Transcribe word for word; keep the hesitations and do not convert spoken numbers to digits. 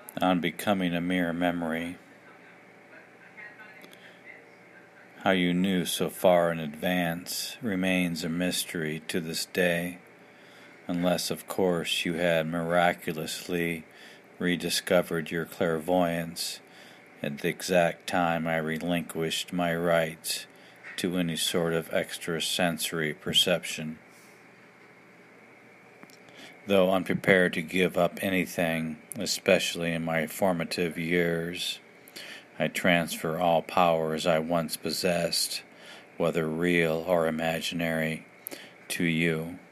on becoming a mere memory. How you knew so far in advance remains a mystery to this day, unless of course you had miraculously rediscovered your clairvoyance at the exact time I relinquished my rights to any sort of extrasensory perception. Though unprepared to give up anything, especially in my formative years, I transfer all powers I once possessed, whether real or imaginary, to you.